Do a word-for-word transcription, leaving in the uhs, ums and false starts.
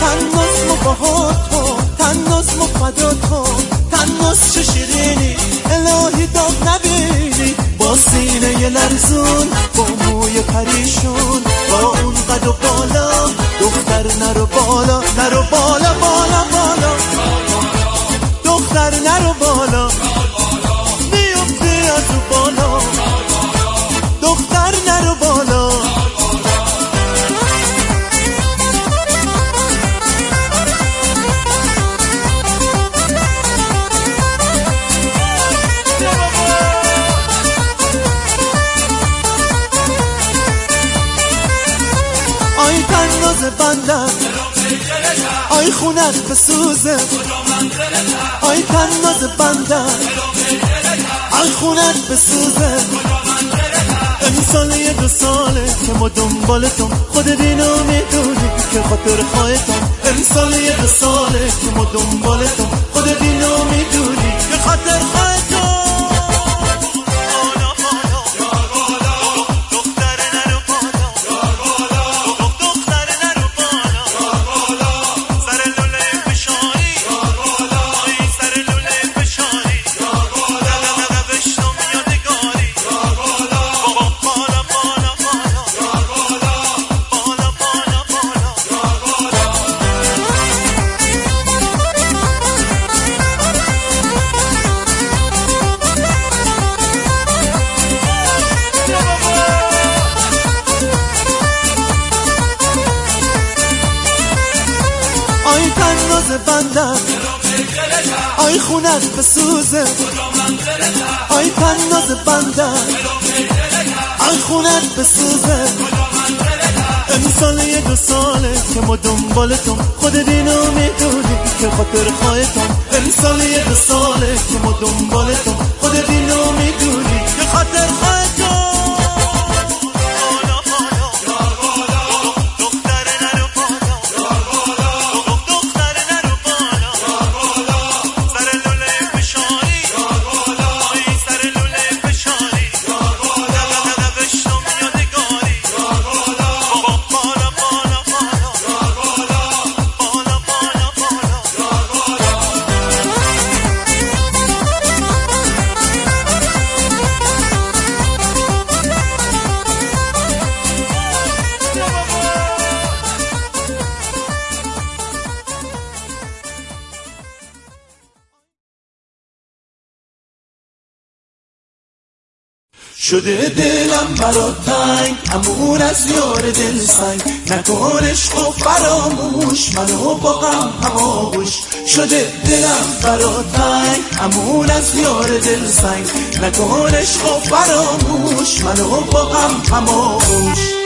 تناس مباهات ها، تناس مفدات ها، تناس چه شیرینی الهی داغ نبینی. با سینه ی لرزون، با موی پریشون، با اون قد و بالا، دختر نرو بالا، نرو بالا بالا بالا، دختر نرو بالا، میفتی از او بالا، دختر نرو بالا. آی تناز بندم، آی خونت بسوزه، آی تناز بندم، آی خونت بسوزه. امسال یه دو ساله که ما دنبالتم، خودت اینو میدونی که خاطر خواهتم. امسال یه دو ساله که ما دنبالتم، خودت اینو میدونی که خاطر خواهتم. آی تناز بندم، آی خونت بسوزه، آی تناز بندم، آی خونت بسوزه. امسال یه دو ساله که ما دنبالتم، خودت اینو میدونی که خاطر خواهتم. امسال یه دو ساله که ما دنبالتم، خودت اینو میدونی که خاطر خواهتم. شده دلم برات تنگ، امون از یار دل سنگ. نکن عشق و فراموش، منو با غم هماغوش. شده دلم برات تنگ، امون از یار دل سنگ. نکن عشق و فراموش، منو با غم هماغوش.